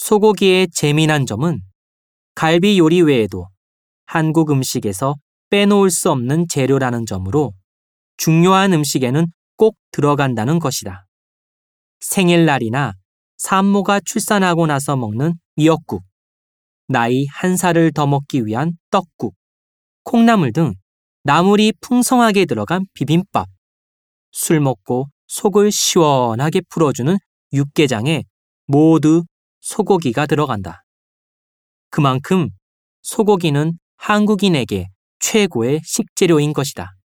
소고기의 재미난 점은 갈비 요리 외에도 한국 음식에서 빼놓을 수 없는 재료라는 점으로 중요한 음식에는 꼭 들어간다는 것이다. 생일날이나 산모가 출산하고 나서 먹는 미역국, 나이 1살을 더 먹기 위한 떡국, 콩나물 등 나물이 풍성하게 들어간 비빔밥, 술 먹고 속을 시원하게 풀어주는 육개장에 모두 소고기가 들어간다. 그만큼 소고기는 한국인에게 최고의 식재료인 것이다.